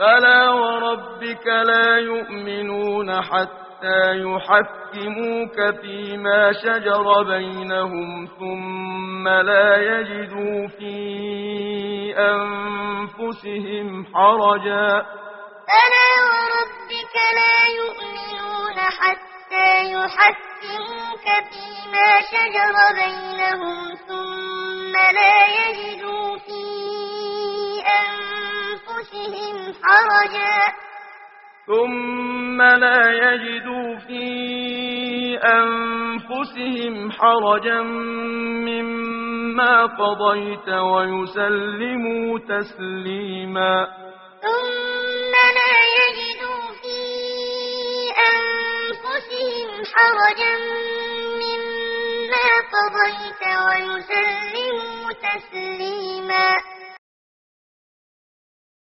فلا وربك لا يؤمنون حتى يحكموك فيما شجر بينهم ثم لا يجدوا في أنفسهم حرجا فلا وربك لا يؤمنون حتى يحكموك فيما شجر بينهم ثم لا يجدوا في أنفسهم حرجا مما قضيت ويسلموا تسليما ثم لا يجدوا في أنفسهم حرجا مما قضيت ويسلموا تسليما